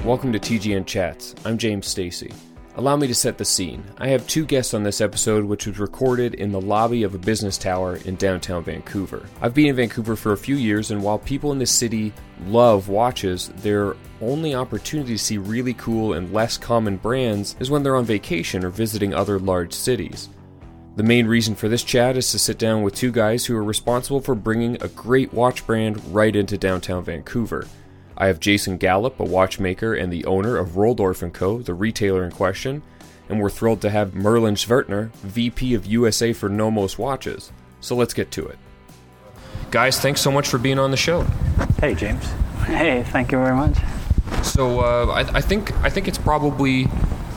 welcome to TGN Chats. I'm James Stacy. Allow me to set the scene. I have two guests on this episode, which was recorded in the lobby of a business tower in downtown Vancouver. I've been in Vancouver for a few years, and while people in this city love watches, their only opportunity to see really cool and less common brands is when they're on vacation or visiting other large cities. The main reason for this chat is to sit down with two guys who are responsible for bringing a great watch brand right into downtown Vancouver. I have Jason Gallup, a watchmaker and the owner of Rohldorff & Co., the retailer in question, and we're thrilled to have Merlin Schwertner, VP of USA for Nomos Watches. So let's get to it. Guys, thanks so much for being on the show. Hey, James. Hey, thank you very much. So I think it's probably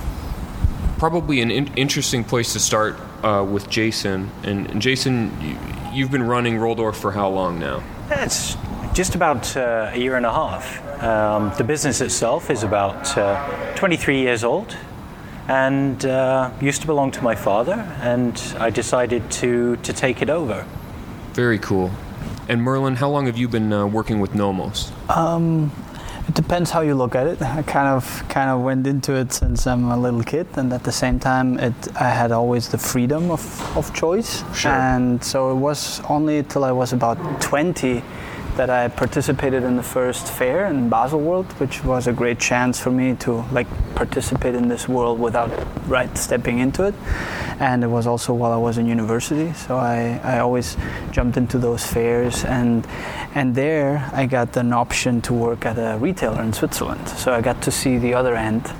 an interesting place to start with Jason. And Jason, you've been running Rohldorff for how long now? It's just about a year and a half. The business itself is about 23 years old and used to belong to my father, and I decided to take it over. Very cool. And Merlin, how long have you been working with Nomos? It depends how you look at it. I kind of went into it since I'm a little kid, and at the same time, I had always the freedom of choice. Sure. And so it was only till I was about 20 that I participated in the first fair in Baselworld, which was a great chance for me to participate in this world without stepping into it. And it was also while I was in university, so I always jumped into those fairs, and there I got an option to work at a retailer in Switzerland. So I got to see the other end,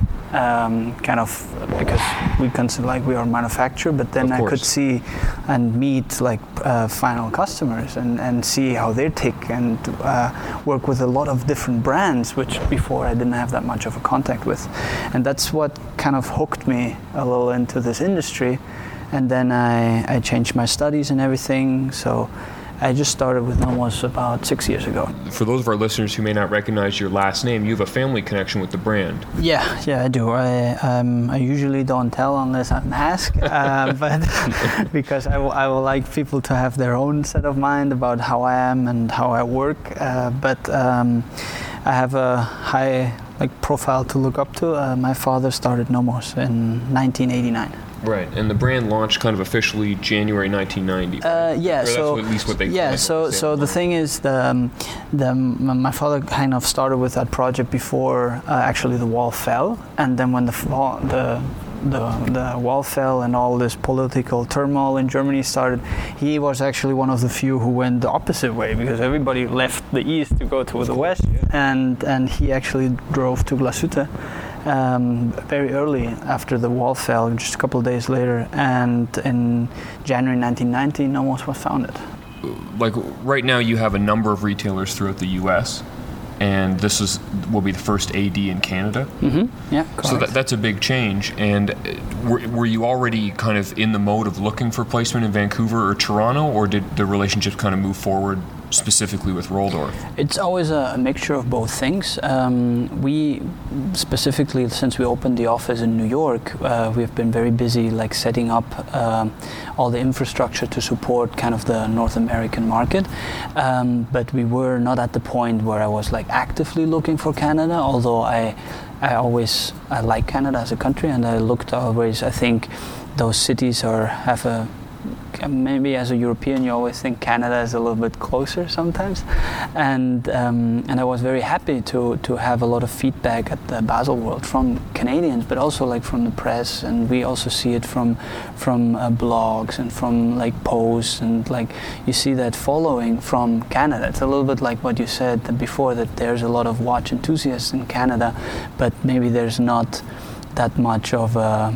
because we consider we are a manufacturer, but then I could see and meet final customers and see how they tick, and work with a lot of different brands, which before I didn't have that much of a contact with. And that's what kind of hooked me a little into this industry. And then I changed my studies and everything, so I just started with Nomos about 6 years ago. For those of our listeners who may not recognize your last name, you have a family connection with the brand. Yeah, I do. I usually don't tell unless I'm asked, but because I will like people to have their own set of mind about how I am and how I work. But I have a high profile to look up to. My father started Nomos in 1989. Right, and the brand launched kind of officially January 1990. That's at least what they. Yeah, so the thing is, my father kind of started with that project before actually the wall fell, and then when the wall fell and all this political turmoil in Germany started, he was actually one of the few who went the opposite way, because everybody left the east to go to the west, and he actually drove to Glashütte very early after the wall fell, just a couple of days later, and in January 1990, Nomos was founded. Right now, you have a number of retailers throughout the U.S., and this will be the first AD in Canada. Mm-hmm. Yeah, correct. So that's a big change. And were you already kind of in the mode of looking for placement in Vancouver or Toronto, or did the relationship kind of move forward specifically with Rohldorff? It's always a mixture of both things. We specifically, since we opened the office in New York, we've been very busy setting up all the infrastructure to support kind of the North American market. But we were not at the point where I was actively looking for Canada, although I like Canada as a country, and I looked always. I think those cities maybe as a European, you always think Canada is a little bit closer sometimes, and I was very happy to have a lot of feedback at the Baselworld from Canadians, but also from the press, and we also see it from blogs and from posts, and you see that following from Canada. It's a little bit like what you said before, that there's a lot of watch enthusiasts in Canada, but maybe there's not that much of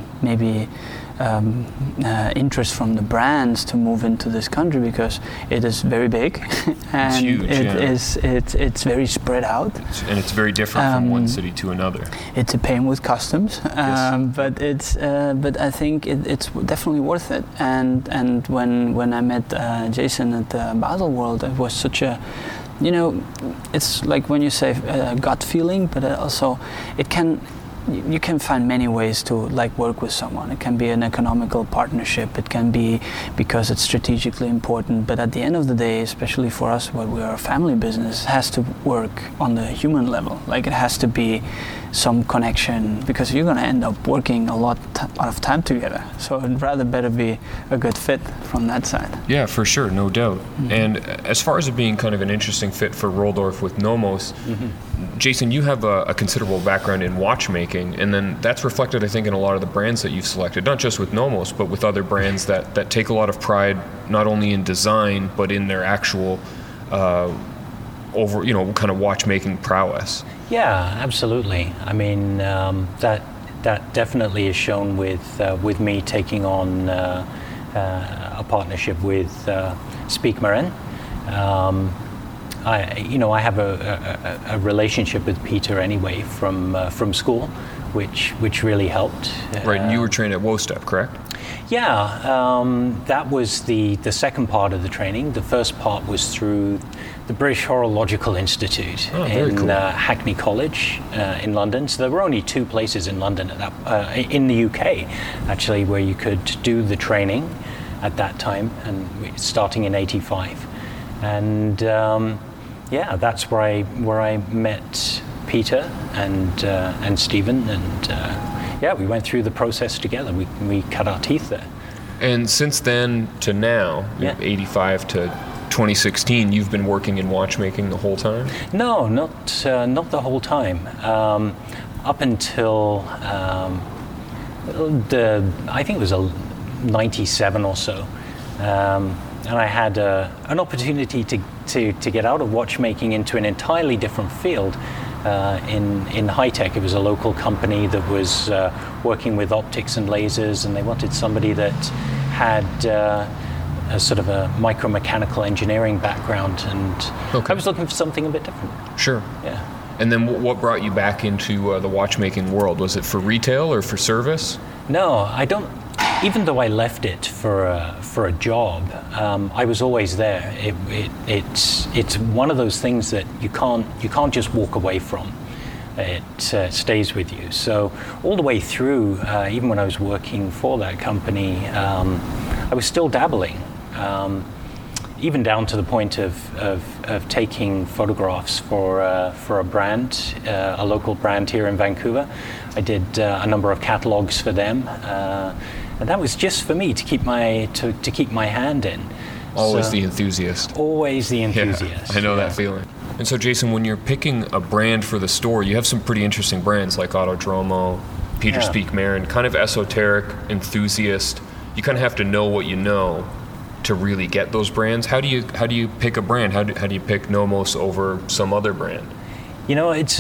interest from the brands to move into this country, because it is very big and it's huge, it's very spread out, and it's very different from one city to another. It's a pain with customs, yes. but I think it's definitely worth it. And when I met Jason at the Baselworld, it was such a, it's like when you say gut feeling, but also it can you can find many ways to like work with someone. It can be an economical partnership. It can be because it's strategically important. But at the end of the day, especially for us, where we are a family business, it has to work on the human level. Like it has to be some connection, because you're going to end up working a lot of time together. So it'd rather better be a good fit from that side. Yeah, for sure, no doubt. Mm-hmm. And as far as it being kind of an interesting fit for Rohldorff with Nomos, Jason, you have a considerable background in watchmaking, and then that's reflected, I think, in a lot of the brands that you've selected, not just with Nomos, but with other brands that take a lot of pride not only in design, but in their actual kind of watchmaking prowess. Yeah, absolutely. I mean, that definitely is shown with me taking on a partnership with Spiek Marin. I have a relationship with Peter anyway from school, which really helped. Right, and you were trained at WOSTEP, correct? Yeah, that was the second part of the training. The first part was through the British Horological Institute in Hackney College in London. So there were only two places in London in the UK, actually, where you could do the training at that time, and starting in '85. And that's where I met Peter and Stephen, and we went through the process together. We cut our teeth there. And since then to now, 85 to 2016, you've been working in watchmaking the whole time? No, not the whole time. Up until I think it was 97 or so, and I had an opportunity to get out of watchmaking into an entirely different field. In Hi-Tech. It was a local company that was working with optics and lasers, and they wanted somebody that had a sort of a micromechanical engineering background, and I was looking for something a bit different. Sure. Yeah. And then what brought you back into the watchmaking world? Was it for retail or for service? No, I don't. Even though I left it for a job, I was always there. It's one of those things that you can't just walk away from. It stays with you. So all the way through, even when I was working for that company, I was still dabbling. Even down to the point of taking photographs for a brand, a local brand here in Vancouver. I did a number of catalogs for them. And that was just for me to keep my hand in. Always the enthusiast. Always the enthusiast. Yeah, I know that feeling. And so, Jason, when you're picking a brand for the store, you have some pretty interesting brands like Autodromo, Peter Spiek Marin, kind of esoteric, enthusiast. You kind of have to know what you know to really get those brands. How do you pick a brand? How do you pick Nomos over some other brand? You know, it's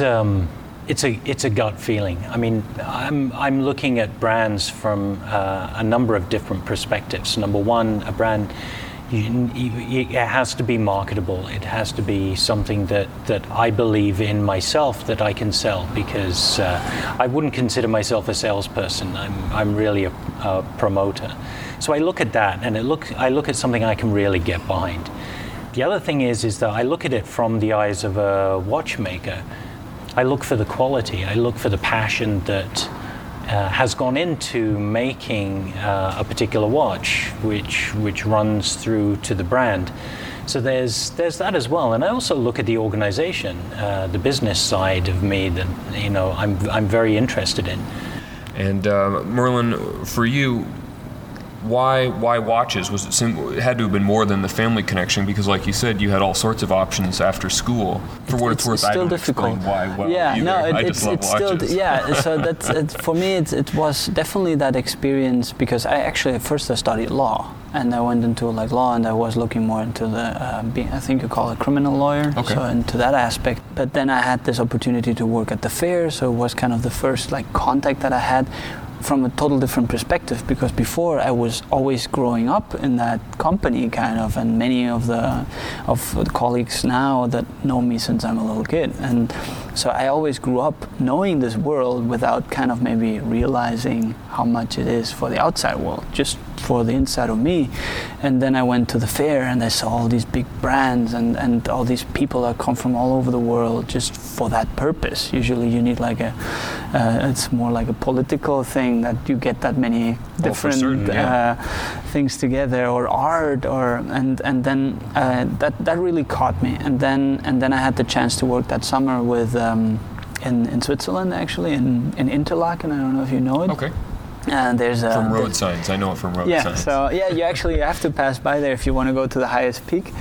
a gut feeling. I mean, I'm looking at brands from a number of different perspectives. Number one, a brand, it has to be marketable. It has to be something that I believe in myself that I can sell, because I wouldn't consider myself a salesperson. I'm really a promoter. So I look at that, and I look at something I can really get behind. The other thing is that I look at it from the eyes of a watchmaker. I look for the quality. I look for the passion that has gone into making a particular watch, which runs through to the brand. So there's that as well. And I also look at the organization, the business side of me that I'm very interested in. And Merlin, for you, why watches? Was it simple? It had to have been more than the family connection, because, like you said, you had all sorts of options after school. For what it's worth, I don't explain why well either. I just love watches. So that's for me. It was definitely that experience, because I actually first I studied law, and I went into law, and I was looking more into the I think you call it criminal lawyer. Okay. So into that aspect. But then I had this opportunity to work at the fair, so it was kind of the first contact that I had from a total different perspective, because before I was always growing up in that company kind of, and many of the colleagues now that know me since I'm a little kid, and so I always grew up knowing this world without kind of maybe realizing how much it is for the outside world, just for the inside of me. And then I went to the fair and I saw all these big brands and all these people that come from all over the world just for that purpose. Usually you need like it's more like a political thing that you get that many different things together, or art, and then that really caught me. And then I had the chance to work that summer with in Switzerland, actually, in Interlaken. I don't know if you know it. Okay. And there's from road signs. I know it from road signs. So you actually have to pass by there if you want to go to the highest peak,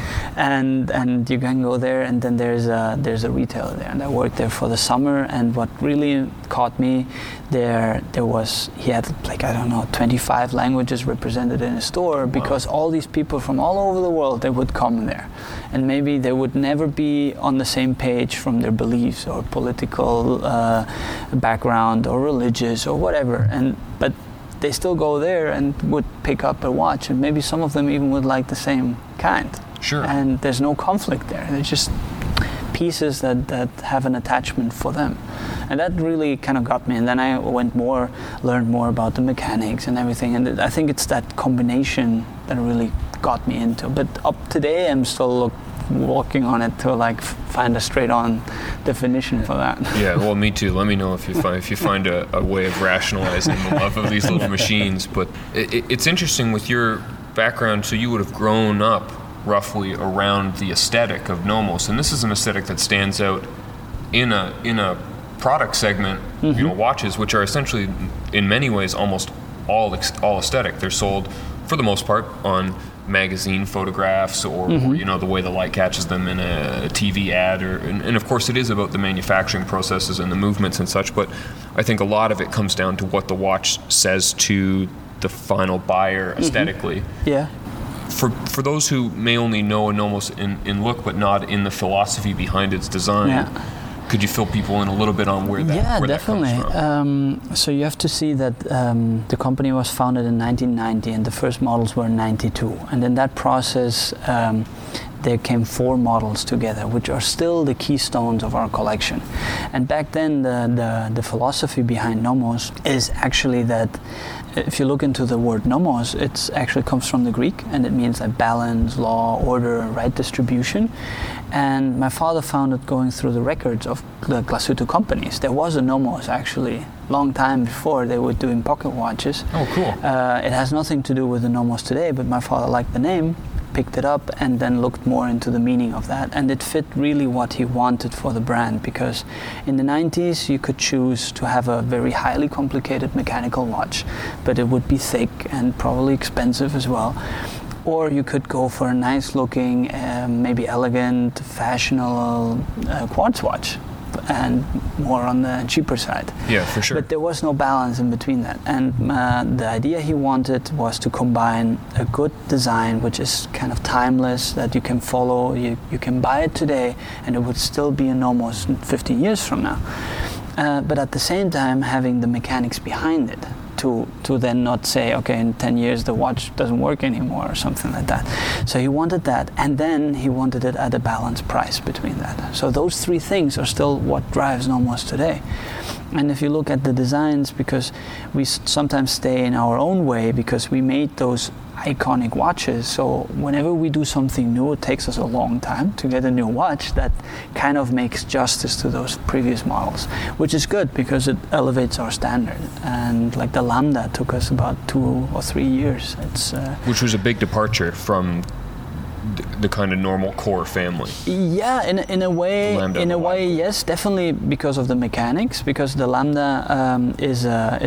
and you can go there. And then there's a retailer there, and I worked there for the summer. And what really caught me there was he had like, I don't know, 25 languages represented in a store, because all these people from all over the world, they would come there, and maybe they would never be on the same page from their beliefs or political background or religious or whatever, but they still go there and would pick up a watch, and maybe some of them even would like the same kind. Sure. And there's no conflict there. They're just pieces that have an attachment for them. And that really kind of got me. And then I learned more about the mechanics and everything. And I think it's that combination that really got me into. But up today, I'm still working on it to like find a straight-on definition for that. Yeah, well, me too. Let me know if you find a way of rationalizing the love of these little machines. But it's interesting with your background. So you would have grown up roughly around the aesthetic of Nomos, and this is an aesthetic that stands out in a product segment. You know, watches, which are essentially in many ways almost all aesthetic. They're sold for the most part on magazine photographs or you know, the way the light catches them in a TV ad, and of course it is about the manufacturing processes and the movements and such, but I think a lot of it comes down to what the watch says to the final buyer aesthetically. Yeah. For those who may only know a Nomos in look but not in the philosophy behind its design, could you fill people in a little bit on where that comes from? So you have to see that the company was founded in 1990 and the first models were in 92. And in that process, there came 4 models together, which are still the keystones of our collection. And back then, the philosophy behind Nomos is actually that if you look into the word Nomos, it actually comes from the Greek, and it means like balance, law, order, right distribution. And my father found it going through the records of the Glasuto companies. There was a Nomos actually long time before they were doing pocket watches. Oh, cool. It has nothing to do with the Nomos today, but my father liked the name, picked it up, and then looked more into the meaning of that. And it fit really what he wanted for the brand, because in the 90s you could choose to have a very highly complicated mechanical watch, but it would be thick and probably expensive as well. Or you could go for a nice looking, maybe elegant, fashionable quartz watch, and more on the cheaper side. Yeah, for sure. But there was no balance in between that. And the idea he wanted was to combine a good design, which is kind of timeless, that you can follow, you can buy it today, and it would still be a Nomos 15 years from now. But at the same time, having the mechanics behind it, to then not say, okay, in 10 years the watch doesn't work anymore or something like that. So he wanted that, and then he wanted it at a balanced price between that. So those 3 things are still what drives Nomos today. And if you look at the designs, because we sometimes stay in our own way because we made those iconic watches, so whenever we do something new, it takes us a long time to get a new watch that kind of makes justice to those previous models, which is good because it elevates our standard. And like the Lambda took us about 2 or 3 years. Which was a big departure from the kind of normal core family. Yeah, in a way, yes, definitely because of the mechanics. Because the Lambda is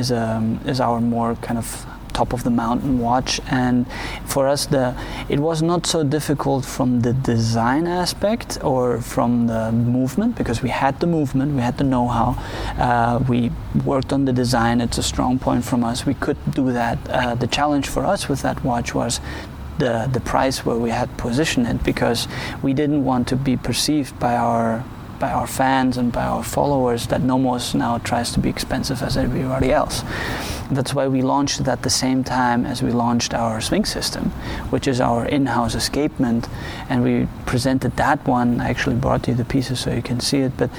our more kind of top of the mountain watch, and for us it was not so difficult from the design aspect or from the movement, because we had the movement, we had the know-how, we worked on the design. It's a strong point from us. We could do that. The challenge for us with that watch was the price where we had positioned it, because we didn't want to be perceived by our fans and by our followers that Nomos now tries to be expensive as everybody else. That's why we launched it at the same time as we launched our Sphinx system, which is our in-house escapement, and we presented that one. I actually brought you the pieces so you can see it, but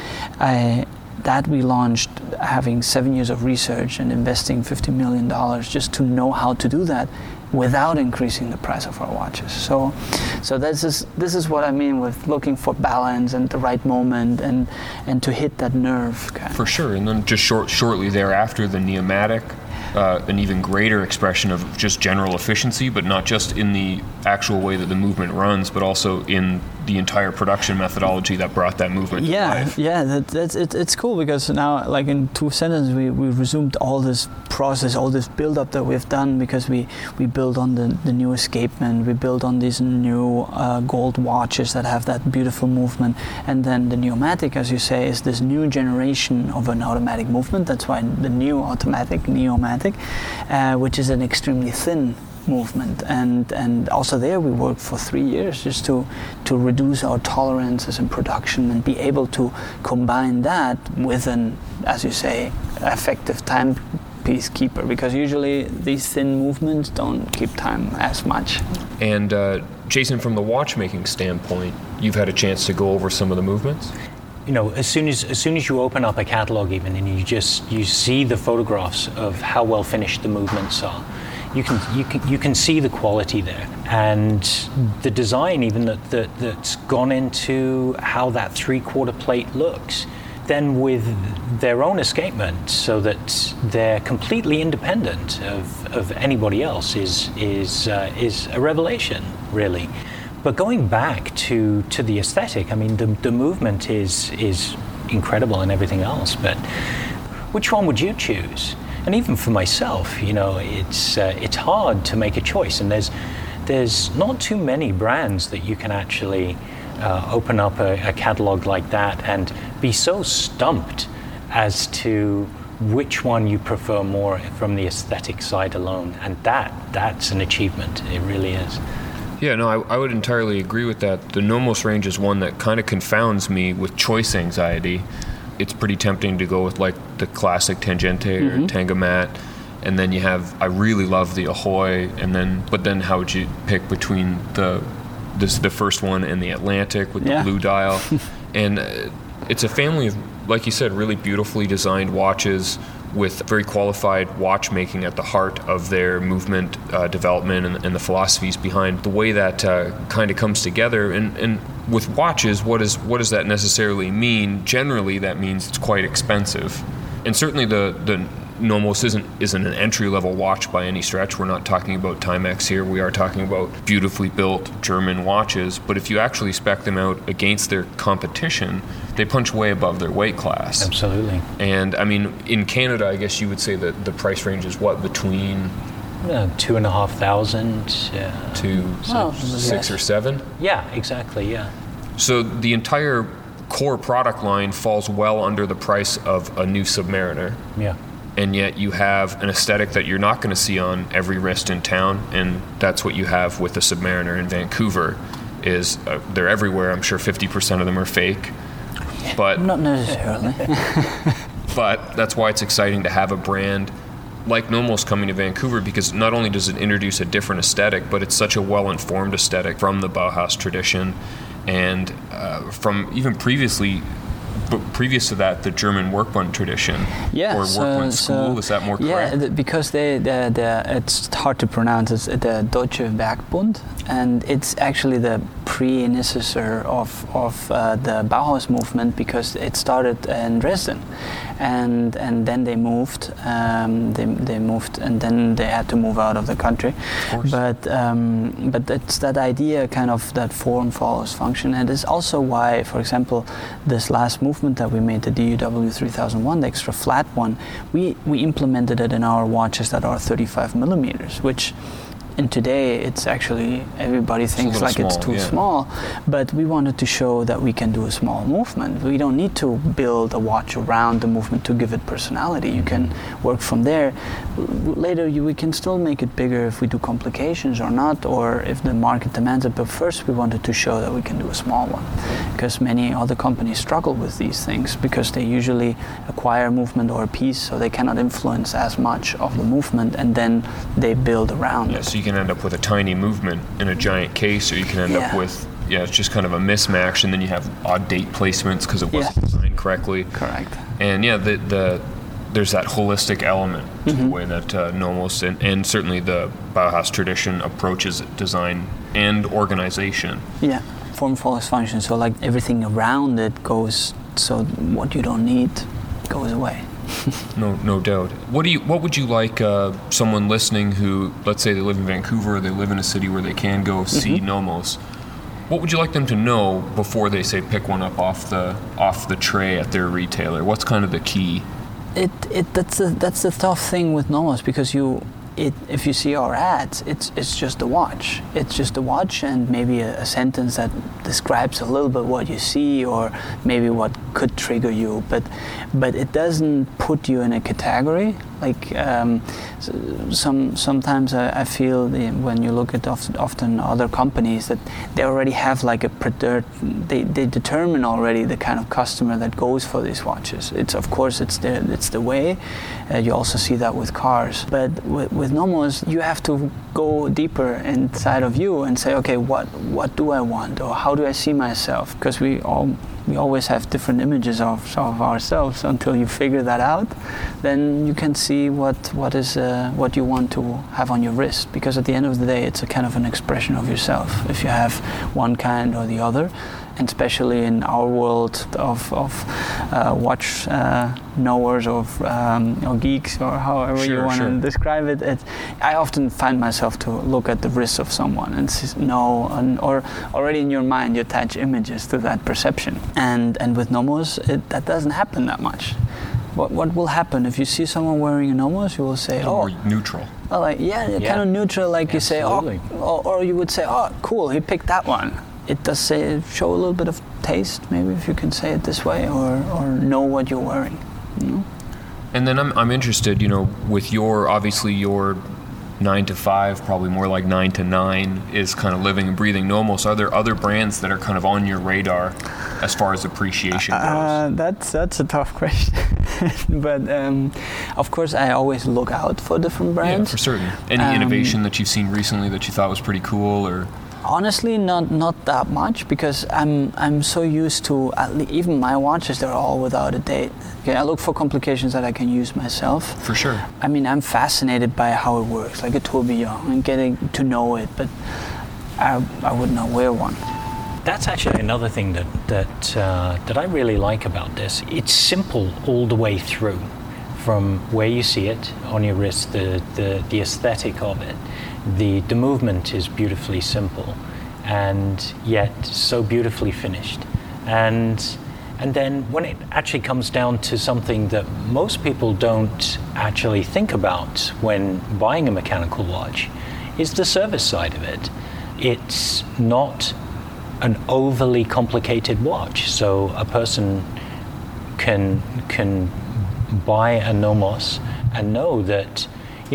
that we launched having 7 years of research and investing $50 million just to know how to do that. without increasing the price of our watches. So this is what I mean with looking for balance and the right moment and to hit that nerve. For sure. And then just shortly thereafter, the Neomatic, an even greater expression of just general efficiency, but not just in the actual way that the movement runs, but also in the entire production methodology that brought that movement to life. It's cool because now, like in 2 sentences, we resumed all this process, all this build-up that we've done, because we built on the new escapement, we built on these new gold watches that have that beautiful movement, and then the Neomatic, as you say, is this new generation of an automatic movement. That's why the new automatic, Neomatic, which is an extremely thin movement, and also there we worked for 3 years just to reduce our tolerances in production and be able to combine that with an, as you say, effective timepiece keeper, because usually these thin movements don't keep time as much. And Jason, from the watchmaking standpoint, you've had a chance to go over some of the movements? You know, as soon as you open up a catalog even and you see the photographs of how well finished the movements are, you can see the quality there, and the design even that's gone into how that 3/4 plate looks. Then with their own escapement, so that they're completely independent of anybody else, is a revelation, really. But going back to the aesthetic, I mean, the movement is incredible and everything else. But which one would you choose? And even for myself, you know, it's hard to make a choice. And there's not too many brands that you can actually open up a catalog like that and be so stumped as to which one you prefer more from the aesthetic side alone. And that's an achievement. It really is. Yeah, no, I would entirely agree with that. The Nomos range is one that kind of confounds me with choice anxiety. It's pretty tempting to go with like the classic Tangente or Tangomat, and then you have, I really love the Ahoy, but then how would you pick between the first one and the Atlantic with the blue dial? And it's a family of, like you said, really beautifully designed watches with very qualified watchmaking at the heart of their movement development and the philosophies behind the way that kind of comes together. And with watches, what does that necessarily mean? Generally, that means it's quite expensive. And certainly the Nomos isn't an entry-level watch by any stretch. We're not talking about Timex here. We are talking about beautifully built German watches. But if you actually spec them out against their competition, they punch way above their weight class. Absolutely. And I mean, in Canada, I guess you would say that the price range is what, between $2,500 to 6 or 7? Yeah, exactly. Yeah. So the entire core product line falls well under the price of a new Submariner. Yeah. And yet you have an aesthetic that you're not going to see on every wrist in town, and that's what you have with the Submariner in Vancouver. Is they're everywhere. I'm sure 50% of them are fake, but not necessarily. But that's why it's exciting to have a brand like Nomos coming to Vancouver, because not only does it introduce a different aesthetic, but it's such a well-informed aesthetic from the Bauhaus tradition, and from even previous to that, the German Workbund tradition, or Workbund school. Is that more correct? Yeah, because it's hard to pronounce. It's the Deutsche Werkbund, and it's actually the predecessor of the Bauhaus movement, because it started in Dresden, and then they moved. They moved, and then they had to move out of the country. Of course. But it's that idea, kind of that form follows function, and it's also why, for example, this last movement that we made, the DUW 3001, the extra flat one, we implemented it in our watches that are 35 millimeters, which in today it's actually, everybody thinks like it's too small, but we wanted to show that we can do a small movement. We don't need to build a watch around the movement to give it personality. You can work from there. Later we can still make it bigger if we do complications or not, or if the market demands it, but first we wanted to show that we can do a small one, because many other companies struggle with these things because they usually acquire movement or a piece, so they cannot influence as much of the movement, and then they build around it. So you can end up with a tiny movement in a giant case, or you can end up with, it's just kind of a mismatch, and then you have odd date placements because it wasn't designed correctly. Correct. And the there's that holistic element to the way that Nomos and certainly the Bauhaus tradition approaches design and organization. Yeah, form follows function. So like everything around it goes. So what you don't need goes away. No doubt. What would you like someone listening who, let's say they live in Vancouver, they live in a city where they can go see Nomos? What would you like them to know before they say pick one up off the tray at their retailer? What's kind of the key? That's the tough thing with Nomos, because if you see our ads, it's just a watch. It's just a watch and maybe a sentence that describes a little bit what you see or maybe what could trigger you, but it doesn't put you in a category. Like sometimes I feel when you look at often other companies that they already have like they determine already the kind of customer that goes for these watches. It's the way. You also see that with cars, but with Nomos you have to go deeper inside of you and say, okay, what do I want, or how do I see myself? Because we always have different images of ourselves. Until you figure that out, then you can see what you want to have on your wrist, because at the end of the day it's a kind of an expression of yourself if you have one kind or the other. And especially in our world of watch knowers or geeks, or however you want to describe it, I often find myself to look at the wrist of someone and know, or already in your mind you attach images to that perception. And with Nomos, that doesn't happen that much. What will happen if you see someone wearing a Nomos? You will say, more neutral. Oh, like kind of neutral. Like Absolutely. You say, or you would say, oh, cool, he picked that one. It does show a little bit of taste, maybe, if you can say it this way, or know what you're wearing. You know? And then I'm interested, with obviously your 9 to 5, probably more like 9 to 9, is kind of living and breathing Nomos. Are there other brands that are kind of on your radar as far as appreciation goes? That's a tough question. But of course I always look out for different brands. Yeah, for certain. Any innovation that you've seen recently that you thought was pretty cool, or? Honestly, not that much, because I'm so used to, even my watches, they're all without a date. Okay, I look for complications that I can use myself. For sure. I mean, I'm fascinated by how it works, like a tourbillon, and getting to know it, but I would not wear one. That's actually another thing that I really like about this. It's simple all the way through, from where you see it on your wrist, the aesthetic of it. The movement is beautifully simple, and yet so beautifully finished. And then when it actually comes down to something that most people don't actually think about when buying a mechanical watch, is the service side of it. It's not an overly complicated watch, so a person can buy a Nomos and know that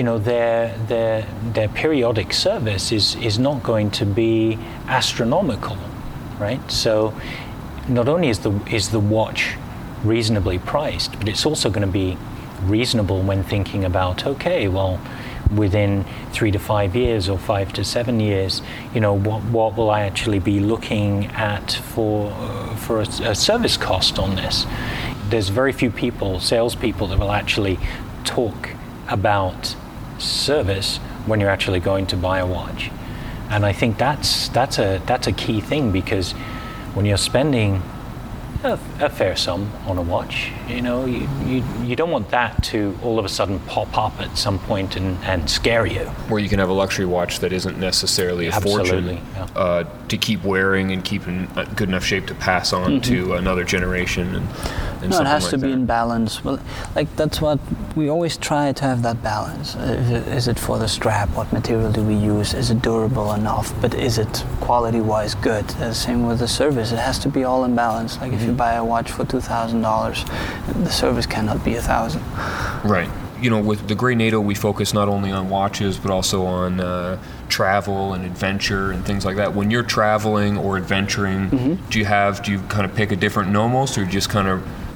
their periodic service is not going to be astronomical, right? So not only is the watch reasonably priced, but it's also going to be reasonable when thinking about, okay, well, within 3 to 5 years or 5 to 7 years, what will I actually be looking at for a service cost on this? There's very few salespeople that will actually talk about service when you're actually going to buy a watch, and I think that's a key thing, because when you're spending a fair sum on a watch, you don't want that to all of a sudden pop up at some point and scare you. Where you can have a luxury watch that isn't necessarily a fortune to keep wearing and keep in good enough shape to pass on to another generation. And it has like to be that. in balance. Well, like that's what we always try to have, that balance. Is it for the strap? What material do we use? Is it durable enough? But is it quality-wise good? Same with the service. It has to be all in balance. Like if you buy a watch for $2,000, the service cannot be $1,000. Right. With the Grey NATO, we focus not only on watches, but also on travel and adventure and things like that. When you're traveling or adventuring, do you kind of pick a different Nomos, or just kind of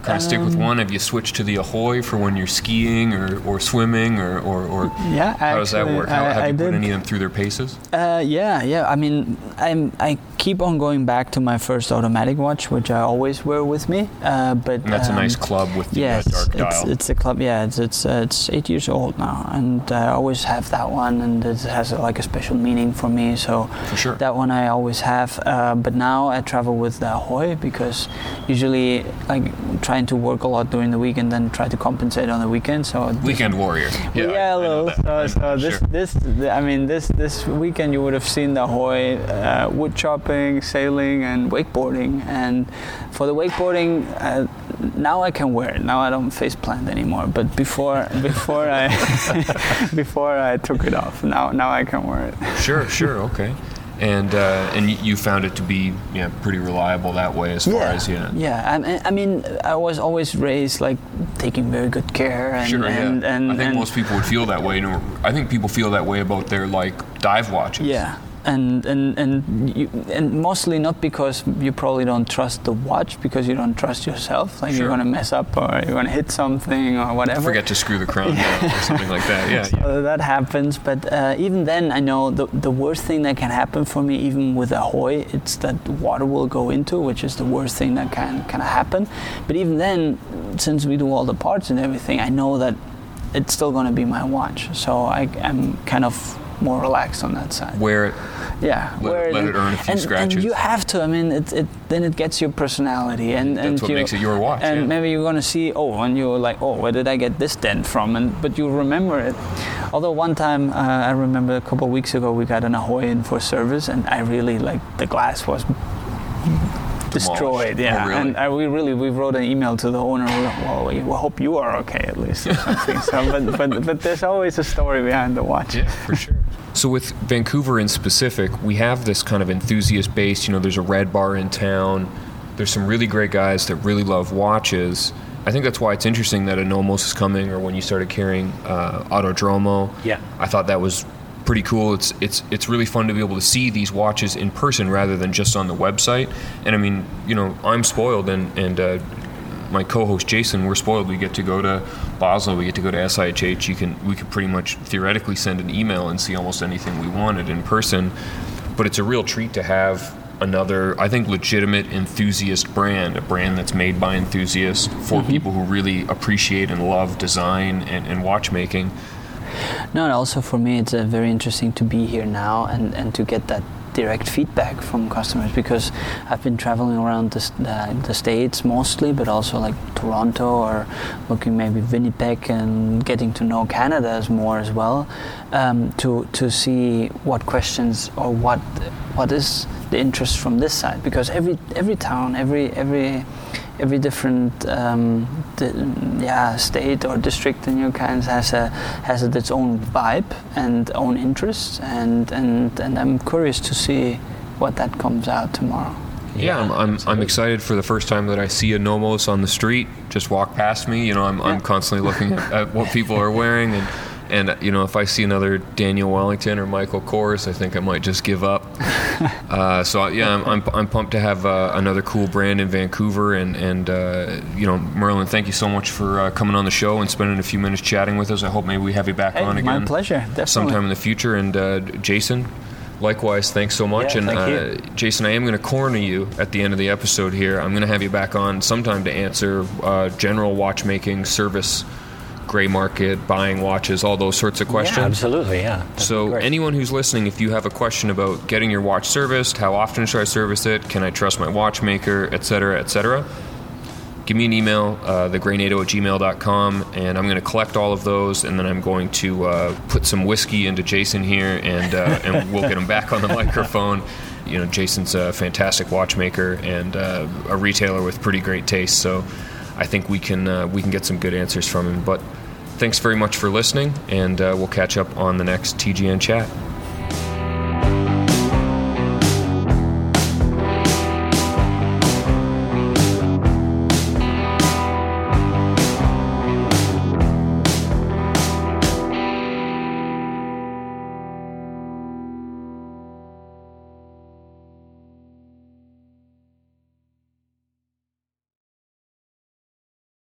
kind of stick with one? Have you switched to the Ahoy for when you're skiing or swimming or Yeah, how does that work? Have you put did. any of them through their paces? Yeah. I mean, I keep on going back to my first automatic watch, which I always wear with me. But And that's a nice club with the dark dial. It's a club. Yeah, it's 8 years old now, and I always have that one, and it has like a special meaning for me. So For sure. that one I always have. But now I travel with the Ahoy because usually like trying to work a lot during the week and then try to compensate on the weekend. So Weekend warrior. Yeah, a little. So this weekend you would have seen the Ahoy wood chopping, sailing, and wakeboarding. And for the wakeboarding, now I can wear it. Now I don't face plant anymore. But before I before I took it off, now I can wear it. Sure, okay. And you found it to be pretty reliable that way as far as Yeah, I mean, I was always raised like taking very good care. And, Sure, and, yeah. and, I think and most people would feel that way. I think people feel that way about their like dive watches. Yeah, and mostly not because you probably don't trust the watch, because you don't trust yourself. Like you're gonna mess up or you're gonna hit something or whatever. Forget to screw the crown down or something like that. Yeah. So that happens, but even then, I know the worst thing that can happen for me, even with Ahoy, it's that water will go into, which is the worst thing that can happen. But even then, since we do all the parts and everything, I know that it's still gonna be my watch. So I'm kind of more relaxed on that side. Wear it. Yeah, let it earn a few scratches. And you have to. I mean, then it gets your personality, and that's what makes it your watch. And maybe you're gonna see, and you're like, where did I get this dent from? But you remember it. Although one time, I remember a couple of weeks ago, we got an Ahoy in for service, and I really the glass was destroyed. Yeah, oh, really? And we wrote an email to the owner. We hope you are okay at least, or something. So, but there's always a story behind the watch. Yeah, for sure. So with Vancouver in specific, we have this kind of enthusiast base. There's a Red Bar in town. There's some really great guys that really love watches. I think that's why it's interesting that a Nomos is coming, or when you started carrying Autodromo. Yeah. I thought that was pretty cool. It's really fun to be able to see these watches in person rather than just on the website. And I mean, I'm spoiled, and my co-host Jason, we're spoiled. We get to go to Basel, we get to go to SIHH. We could pretty much theoretically send an email and see almost anything we wanted in person. But it's a real treat to have another, I think, legitimate enthusiast brand, a brand that's made by enthusiasts for people who really appreciate and love design and watchmaking. No, and also for me, it's very interesting to be here now and to get that direct feedback from customers, because I've been traveling around the States mostly, but also like Toronto or looking maybe Winnipeg and getting to know Canada more as well, to see what questions or what is the interest from this side, because every town, every different state or district in your kinds has its own vibe and own interests, and I'm curious to see what that comes out tomorrow. Yeah, I'm excited for the first time that I see a Nomos on the street just walk past me. I'm constantly looking at what people are wearing, and if I see another Daniel Wellington or Michael Kors, I think I might just give up. I'm pumped to have another cool brand in Vancouver, and Merlin, thank you so much for coming on the show and spending a few minutes chatting with us. I hope maybe we have you back on again. My pleasure, definitely. Sometime in the future. And Jason, likewise, thanks so much. Yeah, and Jason, I am going to corner you at the end of the episode here. I'm going to have you back on sometime to answer general watchmaking, service, gray market, buying watches, all those sorts of questions. Yeah, absolutely, yeah. So anyone who's listening, if you have a question about getting your watch serviced, how often should I service it, can I trust my watchmaker, etc., give me an email, thegraynado@gmail.com, and I'm going to collect all of those, and then I'm going to put some whiskey into Jason here, and we'll get him back on the microphone. Jason's a fantastic watchmaker and a retailer with pretty great taste, so I think we can get some good answers from him. But thanks very much for listening, and we'll catch up on the next TGN Chat.